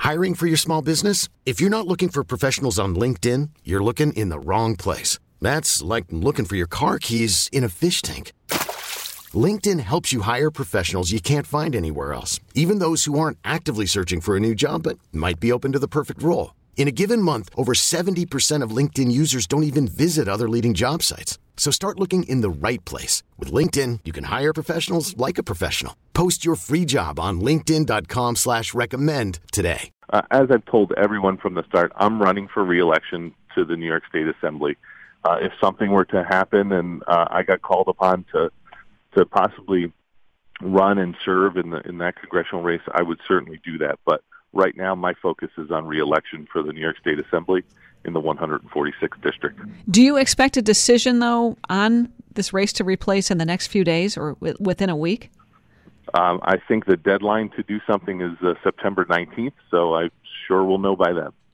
Hiring for your small business? If you're not looking for professionals on LinkedIn, you're looking in the wrong place. That's like looking for your car keys in a fish tank. LinkedIn helps you hire professionals you can't find anywhere else, even those who aren't actively searching for a new job but might be open to the perfect role. In a given month, over 70% of LinkedIn users don't even visit other leading job sites. So start looking in the right place. With LinkedIn, you can hire professionals like a professional. Post your free job on linkedin.com/recommend today. As I've told everyone from the start, I'm running for re-election to the New York State Assembly. If something were to happen and I got called upon to possibly run and serve in that congressional race, I would certainly do that. But right now, my focus is on re-election for the New York State Assembly in the 146th district. Do you expect a decision, though, on this race to replace in the next few days or within a week? I think the deadline to do something is September 19th, so I sure will know by then.